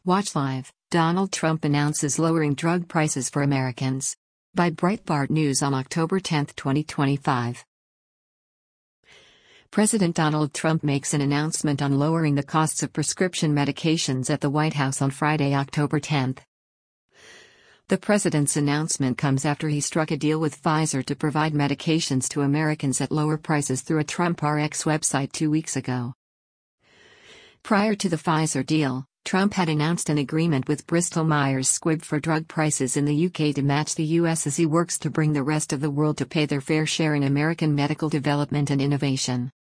Watch Live, Donald Trump announces lowering drug prices for Americans. By Breitbart News on October 10, 2025. President Donald Trump makes an announcement on lowering the costs of prescription medications at the White House on Friday, October 10. The president's announcement comes after he struck a deal with Pfizer to provide medications to Americans at lower prices through a TrumpRx website 2 weeks ago. Prior to the Pfizer deal, Trump had announced an agreement with Bristol Myers Squibb for drug prices in the UK to match the US as he works to bring the rest of the world to pay their fair share in American medical development and innovation.